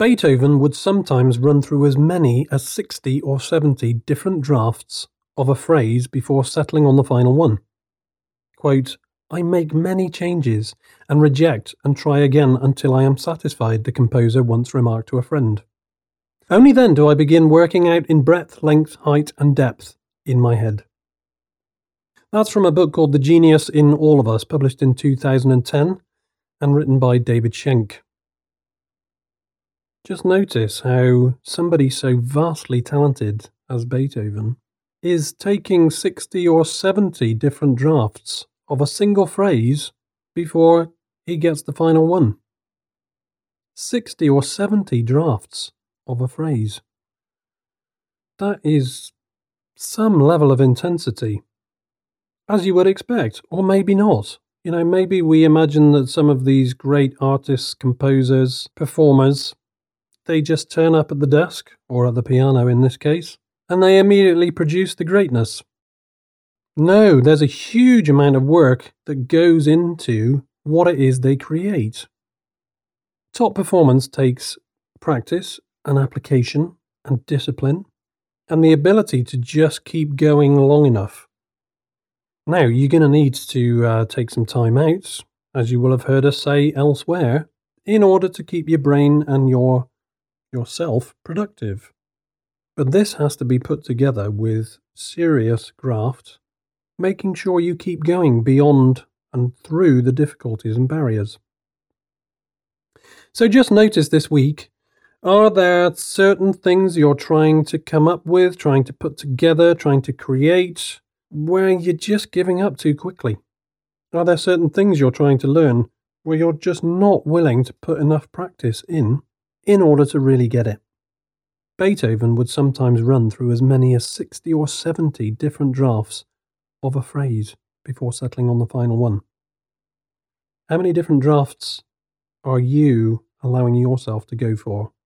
Beethoven would sometimes run through as many as 60 or 70 different drafts of a phrase before settling on the final one. Quote, "I make many changes and reject and try again until I am satisfied," the composer once remarked to a friend. "Only then do I begin working out in breadth, length, height, and depth in my head." That's from a book called The Genius in All of Us, published in 2010 and written by David Schenk. Just notice how somebody so vastly talented as Beethoven is taking 60 or 70 different drafts of a single phrase before he gets the final one. 60 or 70 drafts of a phrase. That is some level of intensity, as you would expect, or maybe not. Maybe we imagine that some of these great artists, composers, performers, they just turn up at the desk, or at the piano in this case, and they immediately produce the greatness. No, there's a huge amount of work that goes into what it is they create. Top performance takes practice and application and discipline and the ability to just keep going long enough. Now, you're going to need to take some time out, as you will have heard us say elsewhere, in order to keep your brain and yourself productive. But this has to be put together with serious graft, making sure you keep going beyond and through the difficulties and barriers. So just notice this week, are there certain things you're trying to come up with, trying to put together, trying to create, where you're just giving up too quickly? Are there certain things you're trying to learn where you're just not willing to put enough practice in order to really get it? Beethoven would sometimes run through as many as 60 or 70 different drafts of a phrase before settling on the final one. How many different drafts are you allowing yourself to go for?